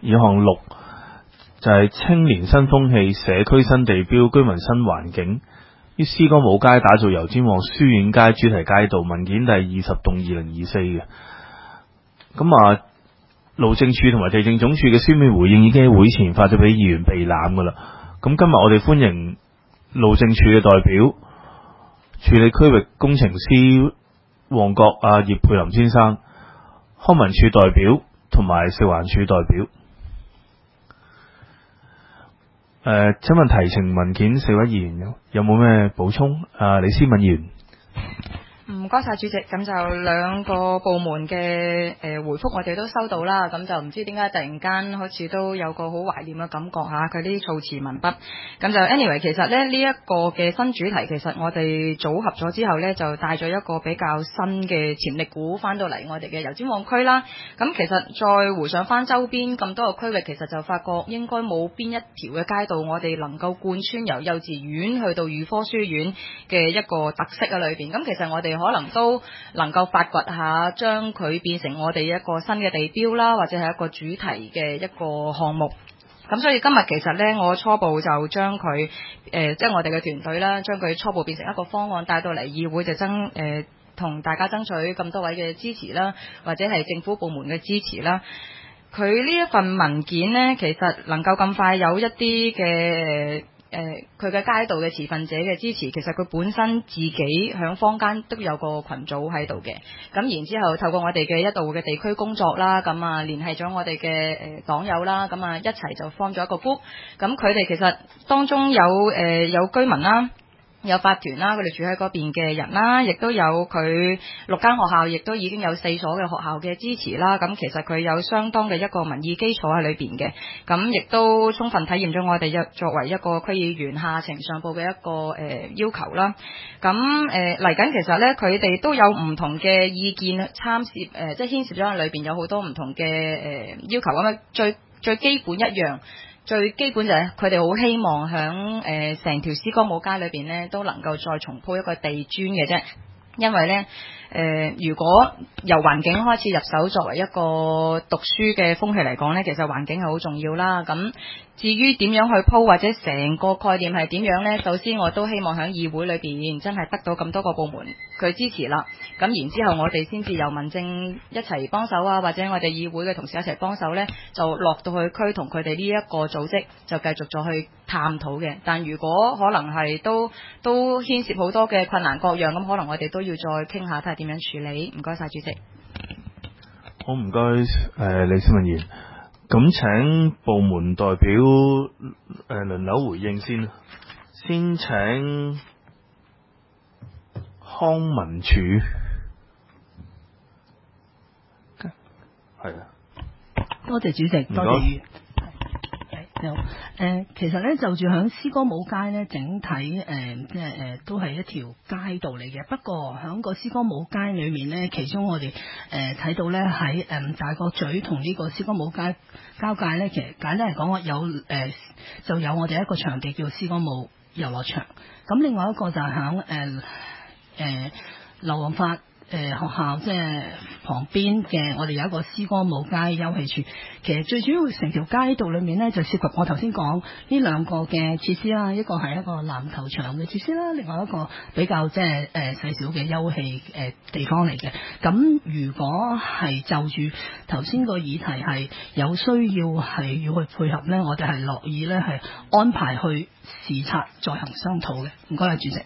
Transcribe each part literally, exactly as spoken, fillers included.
二項六就係、是、青年新風氣、社區新地標、居民新環境，於詩歌舞街打造油尖旺書院街主題街道，文件第二十棟二零二四嘅。咁啊，路政署同埋地政總署嘅書面回應已經喺會前發咗俾議員備覽噶啦。咁今日我哋歡迎路政署嘅代表，處理區域工程師旺角啊葉佩林先生，康文署代表同埋食環署代表。誒、呃，請問提呈文件四位議員有有冇咩補充？啊，李思敏議員。 唔該晒主席，咁就兩個部門嘅誒、呃、回覆我哋都收到啦，咁就唔知點解突然間好似都有個好懷念嘅感覺嚇，佢啲措辭文筆，咁就 anyway 其實咧呢一、這個嘅新主題，其實我哋組合咗之後呢，就帶咗一個比較新嘅潛力股翻到嚟我哋嘅油尖旺區啦。咁其實再回想翻周邊咁多個區域，其實就發覺應該冇邊一條嘅街道我哋能夠貫穿由幼稚園去到預科書院嘅一個特色喺裏邊。咁其實我哋可能都能夠發掘下，將佢變成我哋一個新嘅地標啦，或者係一個主題嘅一個項目。咁所以今日其實呢，我初步就將佢誒，即係我哋嘅團隊啦，將佢初步變成一個方案帶到嚟議會，就爭誒同大家爭取咁多位嘅支持啦，或者係政府部門嘅支持啦。佢呢一份文件呢，其實能夠咁快有一啲嘅誒佢嘅街道嘅持份者嘅支持，其實佢本身自己響坊間都有個群組喺度嘅。咁然之後透過我哋嘅一度嘅地區工作啦，咁啊聯繫咗我哋嘅誒黨友啦，咁啊一齊就 form 咗一個 group。咁佢哋其實當中有誒、呃、有居民啦，有法團啦，佢哋住喺嗰邊嘅人啦，亦都有佢六間學校，亦都已經有四所嘅學校嘅支持啦。咁其實佢有相當嘅一個民意基礎喺裏邊嘅，咁亦都充分體驗咗我哋一作為一個區議員下情上報嘅一個誒、呃、要求啦。咁誒嚟緊其實咧，佢哋都有唔同嘅意見參涉，誒、呃、即係牽涉咗喺裏邊有好多唔同嘅誒、呃、要求咁樣，最最基本一樣。最基本就係佢哋好希望響誒成條詩歌舞街裏邊咧，都能夠再重鋪一個地磚嘅啫。因為咧誒、呃，如果由環境開始入手，作為一個讀書嘅風氣嚟講咧，其實環境係好重要啦。咁至於點樣去鋪或者成個概念係點樣呢？首先我都希望喺議會裏邊真係得到咁多個部門佢支持啦。咁然之後我哋先至由民政一齊幫手啊，或者我哋議會嘅同事一齊幫手呢，就落到去區同佢哋呢一個組織就繼續再去探討嘅。但如果可能係都都牽涉好多嘅困難各樣，咁可能我哋都要再傾下睇下點樣處理。唔該晒主席。 好，唔該誒李思敏議員。咁請部門代表誒輪流回應先。先請康文署。係啊。 多謝主席，多謝議員。你好，誒、呃，其實咧就住響詩歌舞街咧，整體誒即係誒都係一條街道嚟嘅。不過響個詩歌舞街裏面咧，其中我哋誒睇到咧喺誒大角咀同呢個詩歌舞街交界咧，其實簡單嚟講，有誒、呃、就有我哋一個場地叫詩歌舞遊樂場。咁另外一個就係響誒誒劉皇發誒、呃、學校即係旁邊嘅，我哋有一個詩歌舞街休憩處。其實最主要成條街道裏面呢，就涉及我頭先講呢兩個嘅設施啦，一個係一個籃球場嘅設施啦，另外一個比較即係誒細小嘅休憩誒地方嚟嘅。咁如果係就住頭先個議題係有需要係要去配合呢，我哋係樂意呢係安排去視察再行商討嘅。唔該，主席。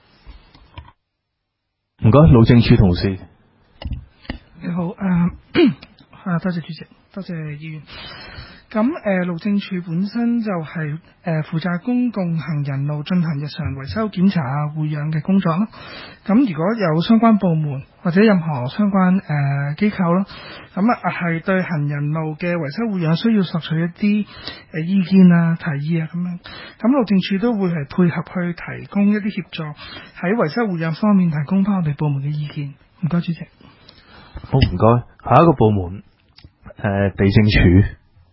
唔該，路政署同事。 你好，誒、呃，啊，多謝主席，多謝議員。咁誒、呃，路政署本身就係、是、誒、呃、負責公共行人路進行日常維修檢查啊、護養嘅工作咯。咁如果有相關部門或者任何相關誒機構咯，咁啊係對行人路嘅維修護養需要索取一啲誒、呃、意見啊、提議啊咁樣，咁路政署都會係配合去提供一啲協助，喺維修護養方面提供翻我哋部門嘅意見。唔該，主席。 好，唔該。下一個部門誒、呃、地政署。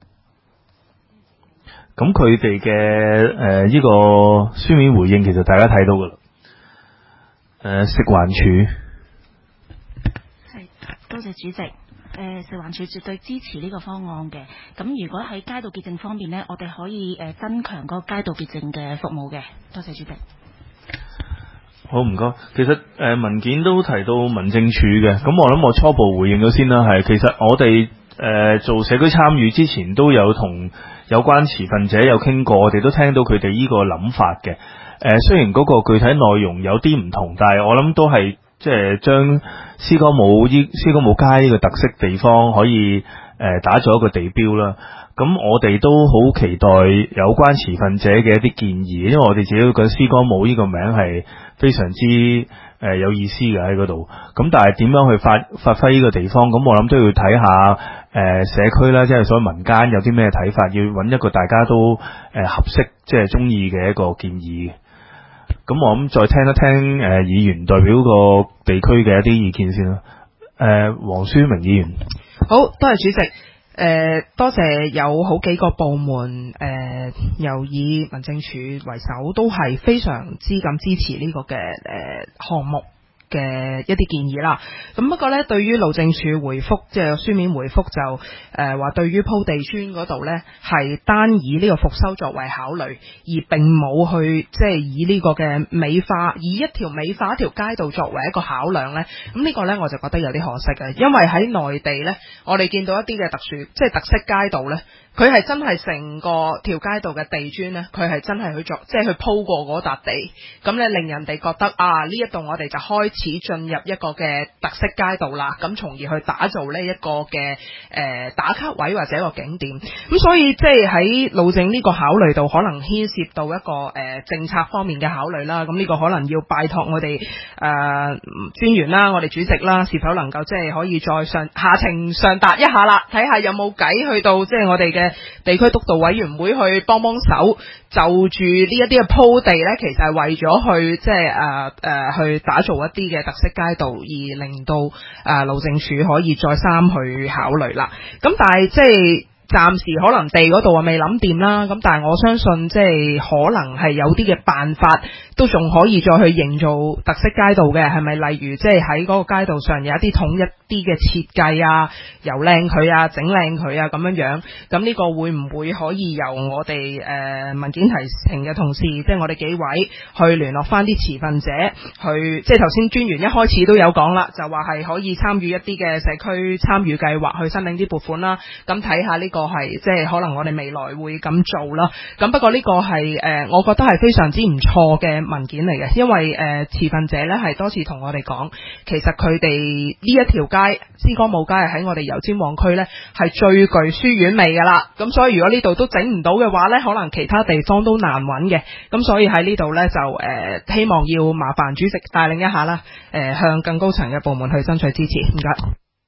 咁佢哋嘅誒呢個書面回應，其實大家睇到噶啦。誒、呃、食環署。 係，多謝主席。 誒食環署絕對支持呢個方案嘅。咁如果喺街道潔淨方面呢，我哋可以誒增強嗰個街道潔淨嘅服務嘅。多謝主席。 好，唔該。其實誒、呃、文件都提到民政處嘅，咁我諗我初步回應咗先啦。係其實我哋誒、呃、做社區參與之前都有同有關持份者有傾過，我哋都聽到佢哋呢個諗法嘅。誒、呃、雖然嗰個具體內容有啲唔同，但係我諗都係即係將詩歌舞依詩歌舞街呢個特色地方可以誒、呃、打造一個地標啦。咁我哋都好期待有關持份者嘅一啲建議，因為我哋自己都覺得詩歌舞呢個名係非常之誒、呃、有意思嘅喺嗰度。咁但係點樣去發發揮呢個地方？咁我諗都要睇下誒、呃、社區啦，即係所謂民間有啲咩睇法，要揾一個大家都誒、呃、合適即係中意嘅一個建議。咁我諗再聽一聽誒、呃、議員代表個地區嘅一啲意見先啦。誒、呃，黃書明議員， 好多謝主席。誒、呃，多謝有好幾個部門，誒、呃，又以民政處為首，都係非常之咁支持呢個嘅誒項目嘅一啲建議啦。咁不過呢，對於路政署回覆，即係書面回覆就誒話，呃、對於鋪地磚嗰度呢，係單以呢個復修作為考慮，而並冇去即係以呢個嘅美化，以一條美化一條街道作為一個考量呢。咁呢個呢，我就覺得有啲可惜嘅，因為喺內地呢，我哋見到一啲嘅特殊即係特色街道呢。佢係真係成個條街道嘅地磚呢，佢係真係去做，即係去鋪過嗰笪地，咁咧令人哋覺得啊，呢一度我哋就開始進入一個嘅特色街道啦，咁從而去打造呢一個嘅誒、呃、打卡位或者一個景點。咁所以即係喺路政呢個考慮度，可能牽涉到一個誒、呃、政策方面嘅考慮啦。咁呢個可能要拜託我哋誒、呃、專員啦，我哋主席啦，是否能夠即係可以再上下情上達一下啦，睇下有冇計去到即係我哋嘅地區督導委員會去幫幫手，就住呢一啲嘅鋪地呢，其實係為咗去即係誒誒去打造一啲嘅特色街道，而令到誒、呃、路政署可以再三去考慮啦。咁但係即係暫時可能地嗰度啊未諗掂啦。咁但係我相信即係可能係有啲嘅辦法，都仲可以再去營造特色街道嘅，係咪？例如即係喺嗰個街道上有一啲統一啲嘅設計啊，油靚佢啊，整靚佢啊咁樣樣。咁呢個會唔會可以由我哋誒文件提呈嘅同事，即係我哋幾位去聯絡翻啲持份者，去即係頭先專員一開始都有講啦，就話係可以參與一啲嘅社區參與計劃，去申領啲撥款啦。咁睇下呢個係即係可能我哋未來會咁做啦。咁不過呢個係誒、呃，我覺得係非常之唔錯嘅文件嚟嘅，因為誒、呃、持份者咧係多次同我哋講，其實佢哋呢一條街詩歌舞街係喺我哋油尖旺區咧係最具書院味噶啦。咁所以如果呢度都整唔到嘅話咧，可能其他地方都難揾嘅。咁所以喺呢度咧就誒、呃、希望要麻煩主席帶領一下啦，誒、呃、向更高層嘅部門去爭取支持。唔該。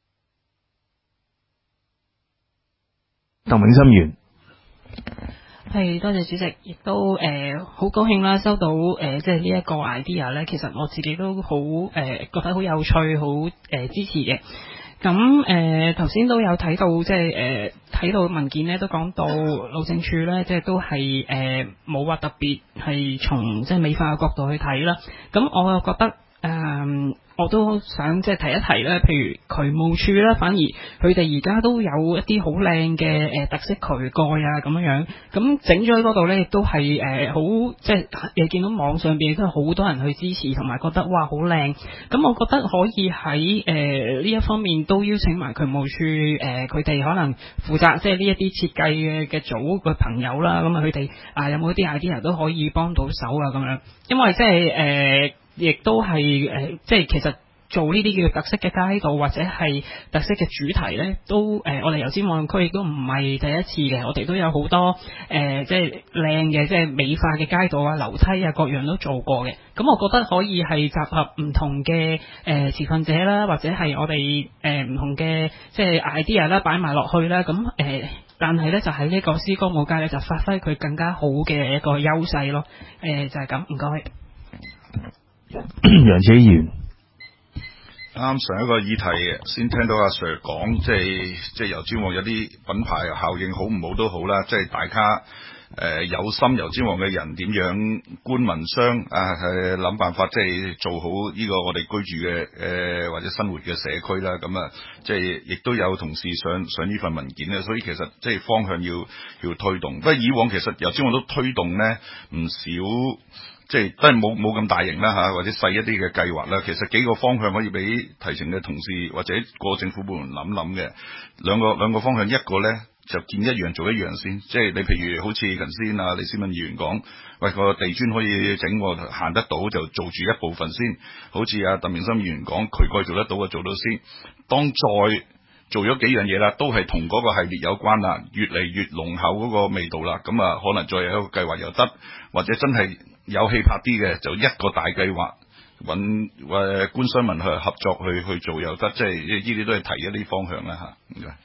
鄧永森員。 係，多謝主席，亦都誒好、呃、高興啦，收到誒、呃、即係呢一個 idea 咧，其實我自己都好誒、呃、覺得好有趣，好誒、呃、支持嘅。咁誒頭先都有睇到，即係誒睇到文件咧，都講到路政署咧，即係都係誒冇話特別係從即係美化嘅角度去睇啦。咁我又覺得誒。呃我都想即係提一提咧，譬如渠務處啦，反而佢哋而家都有一啲好靚嘅誒特色渠蓋啊咁樣樣，咁整咗喺嗰度咧，亦都係誒好即係你見到網上邊都係好多人去支持，同埋覺得哇好靚。咁我覺得可以喺誒呢一方面都邀請埋渠務處誒佢哋可能負責即係呢一啲設計嘅嘅組嘅朋友啦，咁啊佢哋啊有冇啲 idea 都可以幫到手啊咁樣，因為即係誒。呃亦都係誒、呃，即係其實做呢啲叫特色嘅街道或者係特色嘅主題咧，都誒、呃，我哋油尖旺區亦都唔係第一次嘅，我哋都有好多誒、呃，即係靚嘅，即係美化嘅街道啊、樓梯啊，各樣都做過嘅。咁我覺得可以係集合唔同嘅誒、呃、持份者啦，或者係我哋誒唔同嘅即係 idea 啦，擺埋落去啦。咁誒、呃，但係咧就喺呢個詩歌舞街咧，就發揮佢更加好嘅一個優勢咯。誒、呃，就係、是、咁，唔該。 楊子議員， 誒、 啱上一個議題先聽到阿 Sir 講，即係即係油尖旺有啲品牌效應好唔好都好啦，即係大家誒、呃、有心油尖旺嘅人點樣官民商啊，係諗辦法即係做好呢個我哋居住嘅誒、呃、或者生活嘅社區啦。咁啊，即係亦都有同事上上呢份文件咧，所以其實即係方向要要推動。不過以往其實油尖旺都推動咧唔少。即係都係冇冇咁大型啦嚇，或者細一啲嘅計劃啦。其實幾個方向可以俾提呈嘅同事或者個政府部門諗諗嘅。兩個兩個方向，一個咧就見一樣做一樣先。即係你譬如好似頭先啊李思敏議員講，喂個地磚可以整，我行得到就做住一部分先。好似阿鄧明森議員講，渠蓋做得到就做到先。當再做咗幾樣嘢啦，都係同嗰個系列有關啦，越嚟越濃厚嗰個味道啦。咁啊，可能再有一個計劃又得，或者真係有氣魄啲嘅，就一個大計劃揾誒官商民去合作去去做又得。即係呢啲都係提一啲方向啦嚇。唔該。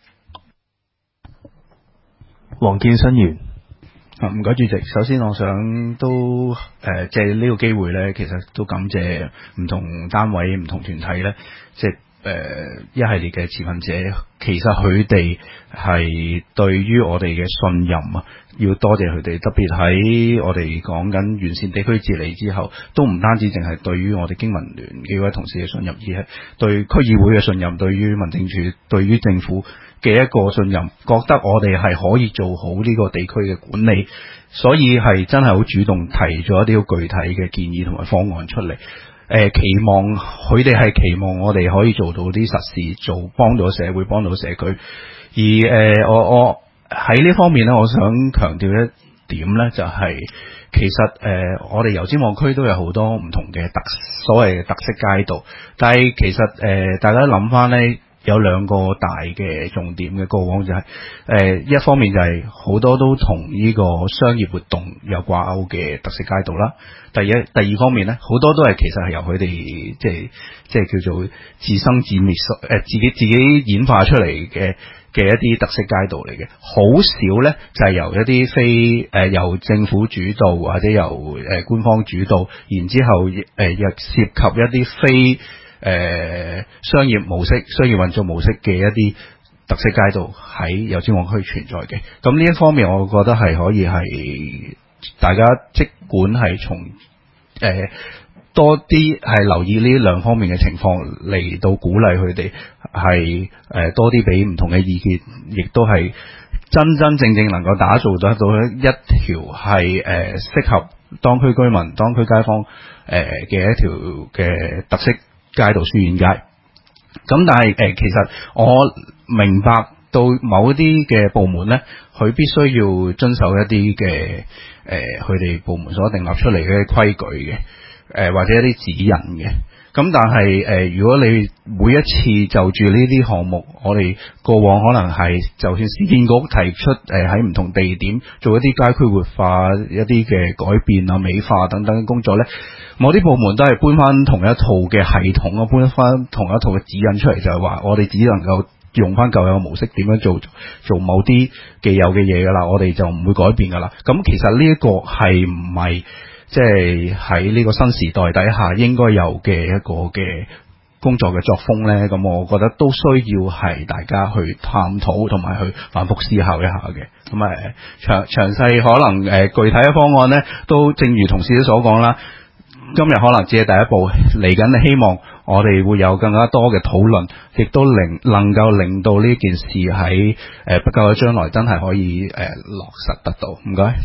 黃建新議員。 唔該主席，首先我想都誒、呃、借呢個機會咧，其實都感謝唔同單位、唔同團體咧，即係。誒、呃、一系列嘅持份者，其實佢哋係對於我哋嘅信任啊，要多謝佢哋。特別喺我哋講緊完善地區治理之後，都唔單止淨係對於我哋經民聯幾位同事嘅信任，而係對區議會嘅信任，對於民政處、對於政府嘅一個信任，覺得我哋係可以做好呢個地區嘅管理，所以係真係好主動提咗一啲好具體嘅建議同埋方案出嚟。誒、呃、期望佢哋係期望我哋可以做到啲實事，做幫到社會，幫到社區。而誒、呃、我我喺呢方面咧，我想強調一點咧，就係、是、其實誒、呃、我哋油尖旺區都有好多唔同嘅特所謂嘅特色街道，但係其實誒、呃、大家諗翻咧，有兩個大嘅重點嘅過往就係、是、誒、呃、一方面就係好多都同呢個商業活動有掛鈎嘅特色街道啦。第一、第二方面咧，好多都係其實係由佢哋即係即係叫做自生自滅，誒、呃、自己自己演化出嚟嘅嘅一啲特色街道嚟嘅。好少咧就係、是、由一啲非誒、呃、由政府主導或者由誒、呃、官方主導，然之後誒又、呃、涉及一啲非誒、呃、商業模式、商業運作模式嘅一啲特色街道喺油尖旺區存在嘅。咁呢一方面，我覺得係可以係。大家即管係從誒、呃、多啲係留意呢兩方面嘅情況嚟到鼓勵佢哋係誒多啲俾唔同嘅意見，亦都係真真正正能夠打造得到一條係誒、呃、適合當區居民、當區街坊誒嘅、呃、一條嘅特色街道書院街。咁但係誒、呃、其實我明白到某一啲嘅部門咧，佢必須要遵守一啲嘅誒佢哋部門所訂立出嚟嘅規矩嘅，誒、呃、或者一啲指引嘅。咁但係誒、呃、如果你每一次就住呢啲項目，我哋過往可能係就算市建局提出誒喺唔同地點做一啲街區活化、一啲嘅改變啊、美化等等嘅工作咧，某啲部門都係搬翻同一套嘅系統啊，搬翻同一套嘅指引出嚟，就係話我哋只能夠用翻舊有嘅模式點樣做做某啲既有嘅嘢噶啦，我哋就唔會改變噶啦。咁其實呢一個係唔係即係喺呢個新時代底下應該有嘅一個嘅工作嘅作風咧？咁我覺得都需要係大家去探討同埋去反覆思考一下嘅。咁誒詳詳細可能誒、呃、具體嘅方案咧，都正如同事都所講啦。今日可能只係第一步，嚟緊希望我哋會有更加多嘅討論，亦都令能夠令到呢件事喺誒、呃、不久嘅將來真係可以誒、呃、落實得到。唔該。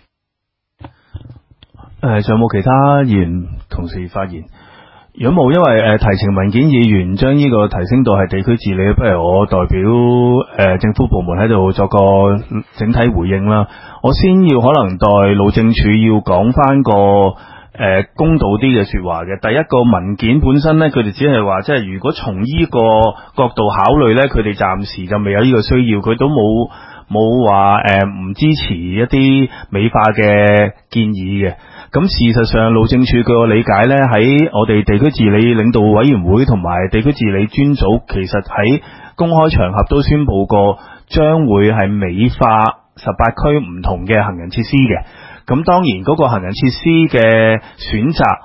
誒，仲有冇其他議員同事發言？如果冇，因為誒、呃、提呈文件議員將呢個提升到係地區治理，不如我代表誒、呃、政府部門喺度作個整體回應啦。我先要可能代路政署要講翻個。誒、呃，公道啲嘅說話嘅，第一個文件本身咧，佢哋只係話，即係如果從呢個角度考慮咧，佢哋暫時就未有呢個需要，佢都冇冇話誒唔支持一啲美化嘅建議嘅。咁事實上，路政署據我理解咧，喺我哋地區治理領導委員會同埋地區治理專組，其實喺公開場合都宣布過，將會係美化十八區唔同嘅行人設施嘅。咁當然嗰個行人設施嘅選擇，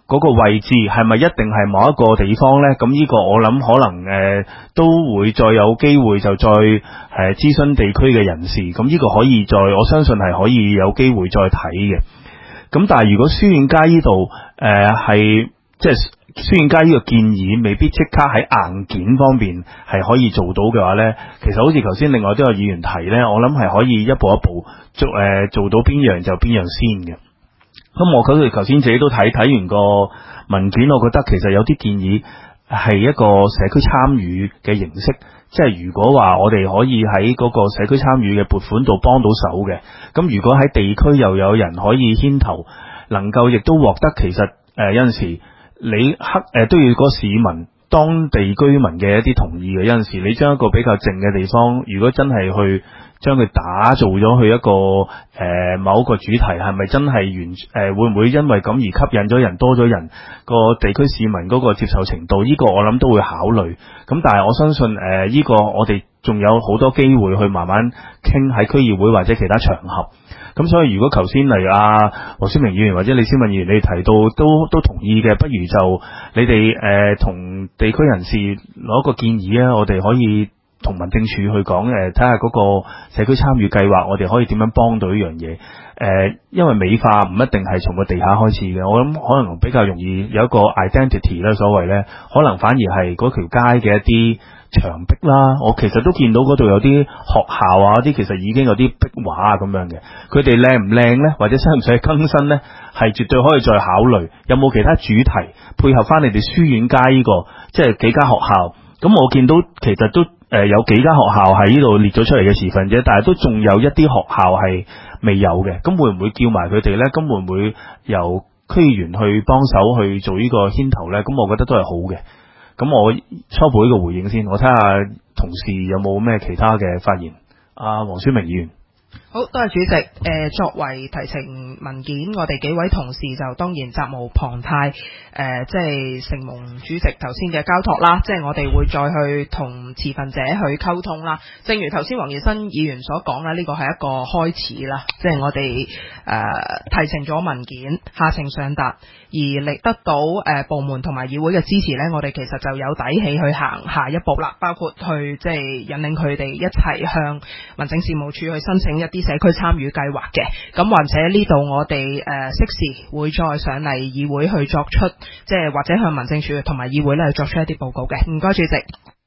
嗰個位置係咪一定係某一個地方呢？咁呢個我諗可能誒、呃、都會再有機會就再誒諮詢地區嘅人士。咁呢個可以再，我相信係可以有機會再睇嘅。咁但係如果書院街呢度誒係即係書院街呢個建議未必即刻喺硬件方面係可以做到嘅話呢，其實好似頭先另外都有議員提呢，我諗係可以一步一步做誒、呃、做到邊樣就邊樣先嘅。咁我佢哋頭先自己都睇睇完個文件，我覺得其實有啲建議係一個社區參與嘅形式，即係如果話我哋可以喺嗰個社區參與嘅撥款度幫到手嘅，咁如果喺地區又有人可以牽頭，能夠亦都獲得其實誒、呃、有陣時你黑誒、呃、都要個市民當地居民嘅一啲同意嘅，有陣時你將一個比較靜嘅地方，如果真係去將佢打造咗去一個誒、呃、某一個主題，係咪真係完誒、呃、會唔會因為咁而吸引咗人多咗人個地區市民嗰個接受程度？呢、這個我諗都會考慮。咁但係我相信誒呢、呃這個我哋仲有好多機會去慢慢傾喺區議會或者其他場合。咁所以如果頭先例如阿黃書明議員或者李思敏議員你提到都都同意嘅，不如就你哋誒同地區人士攞個建議啊，我哋可以同民政處去講誒，睇下嗰個社區參與計劃，我哋可以點樣幫到呢樣嘢？誒、呃，因為美化唔一定係從個地下開始嘅，我諗可能比較容易有一個 identity 啦，所謂咧，可能反而係嗰條街嘅一啲牆壁啦。我其實都見到嗰度有啲學校啊，啲其實已經有啲壁畫啊咁樣嘅，佢哋靚唔靚咧，或者使唔使更新咧，係絕對可以再考慮。有冇其他主題配合翻你哋書院街呢、這個，即係幾間學校？咁我見到其實都。誒、呃，有幾間學校喺呢度列咗出嚟嘅持份者，但係都仲有一啲學校係未有嘅。咁會唔會叫埋佢哋呢？咁會唔會由區議員去幫手去做呢個牽頭呢？咁我覺得都係好嘅。咁我初步呢個回應先，我睇下同事有冇咩其他嘅發言。阿黃書明議員。 好，多謝主席。誒、呃，作為提呈文件，我哋幾位同事就當然責無旁貸。誒、呃，即係承蒙主席頭先嘅交託啦，即係我哋會再去同持份者去溝通啦。正如頭先黃耀新議員所講啦，呢、這個係一個開始啦，即係我哋誒、呃、提呈咗文件，下情上達，而嚟得到誒、呃、部門同埋議會嘅支持呢，我哋其實就有底氣去行下一步啦，包括去即係引領佢哋一齊向民政事務處去申請一啲社區參與計劃嘅。咁或者呢度我哋誒適時會再上嚟議會去作出，即係或者向民政處同埋議會咧去作出一啲報告嘅。唔該，主席。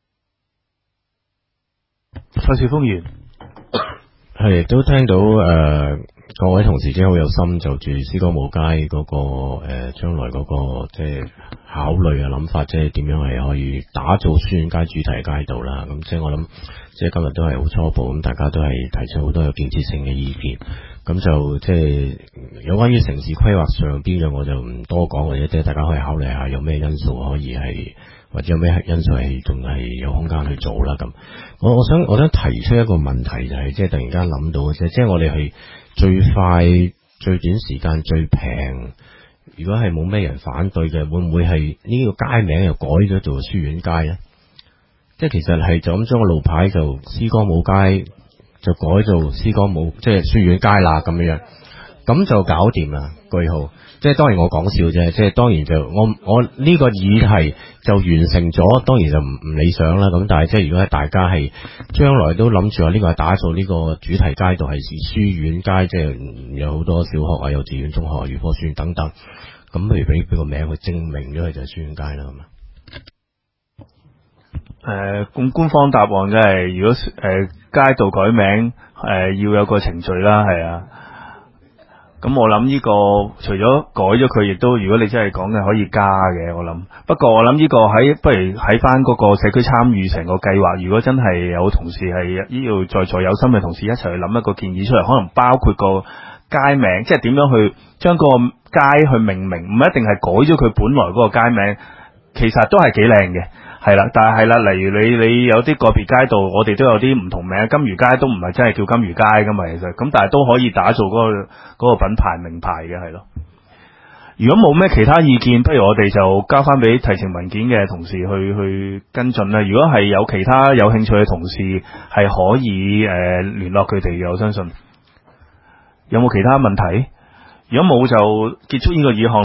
蔡少峰議員係都聽到誒、呃、各位同事真係好有心，就住詩歌舞街嗰、那個誒將、呃、來嗰、那個即係考慮嘅諗法，即係點樣係可以打造書院街主題街道啦。咁即係我諗，即係今日都係好初步，咁大家都係提出好多有建設性嘅意見。咁就即係有關於城市規劃上邊嘅，我就唔多講，或者即係大家可以考慮下有咩因素可以係，或者有咩因素係仲係有空間去做啦。咁我我想我想提出一個問題，就係、是、即係突然間諗到嘅啫，即係我哋係最快最短時間最平，如果係冇咩人反對嘅，會唔會係呢個街名又改咗做書院街咧？即係其實係就咁將個路牌就詩歌舞街就改做詩歌舞即係書院街啦，咁樣樣，咁就搞掂啦。句號，即係當然我講笑啫，即係當然就我我呢個議題就完成咗，當然就唔唔理想啦。咁但係即係如果係大家係將來都諗住話呢個係打造呢個主題街道係書院街，即係有好多小學啊、幼稚園、中學、預科書院等等，咁不如俾俾個名去證明咗佢就係書院街啦，咁啊。 誒，咁、呃、官方答案就係、是，如果誒、呃、街道改名，誒、呃、要有個程序啦，係啊。咁我諗呢、這個除咗改咗佢，亦都如果你真係講嘅可以加嘅，我諗。不過我諗呢個喺不如喺翻嗰個社區參與成個計劃，如果真係有同事係呢度在座有心嘅同事一齊去諗一個建議出嚟，可能包括個街名，即係點樣去將個街去命名，唔一定係改咗佢本來嗰個街名，其實都係幾靚嘅。係啦，但係係啦，例如你你有啲個別街道，我哋都有啲唔同名，金魚街都唔係真係叫金魚街噶嘛，其實咁，但係都可以打造嗰個嗰個品牌名牌嘅，係咯。如果冇咩其他意見，不如我哋就交翻俾提呈文件嘅同事去去跟進啦。如果係有其他有興趣嘅同事，係可以誒聯絡佢哋嘅，我相信。有冇其他問題？如果冇就結束呢個議項。